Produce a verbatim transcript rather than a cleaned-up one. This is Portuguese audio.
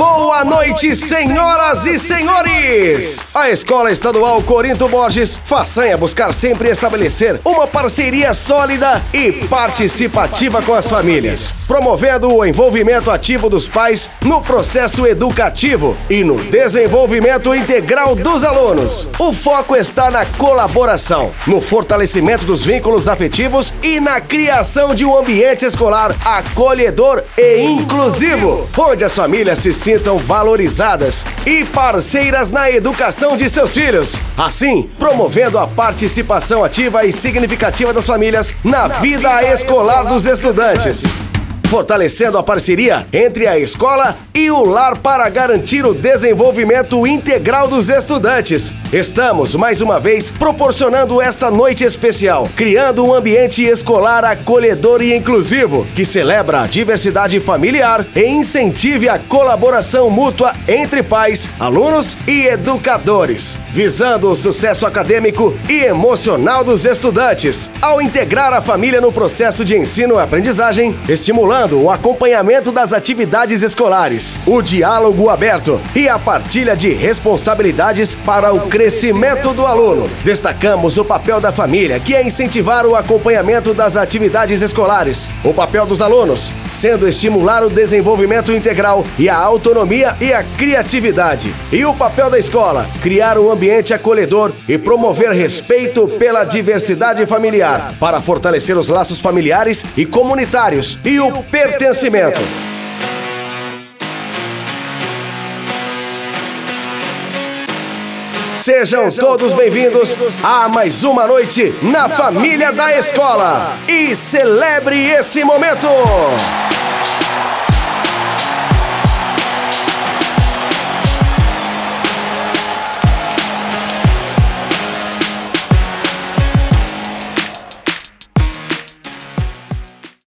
Boa noite, senhoras e senhores! A Escola Estadual Corinto Borges façanha buscar sempre estabelecer uma parceria sólida e participativa com as famílias, promovendo o envolvimento ativo dos pais no processo educativo e no desenvolvimento integral dos alunos. O foco está na colaboração, no fortalecimento dos vínculos afetivos e na criação de um ambiente escolar acolhedor e inclusivo, onde as famílias se sintam valorizadas e parceiras na educação de seus filhos. Assim, promovendo a participação ativa e significativa das famílias na vida escolar dos estudantes. Fortalecendo a parceria entre a escola e o lar para garantir o desenvolvimento integral dos estudantes. Estamos, mais uma vez, proporcionando esta noite especial, criando um ambiente escolar acolhedor e inclusivo, que celebra a diversidade familiar e incentive a colaboração mútua entre pais, alunos e educadores, visando o sucesso acadêmico e emocional dos estudantes, ao integrar a família no processo de ensino e aprendizagem, estimulando o acompanhamento das atividades escolares, o diálogo aberto e a partilha de responsabilidades para o crescimento do aluno. Destacamos o papel da família, que é incentivar o acompanhamento das atividades escolares. O papel dos alunos, sendo estimular o desenvolvimento integral e a autonomia e a criatividade. E o papel da escola, criar um ambiente acolhedor e promover respeito pela diversidade familiar, para fortalecer os laços familiares e comunitários e o pertencimento. Sejam todos bem-vindos a mais uma noite na família da escola. E celebre esse momento!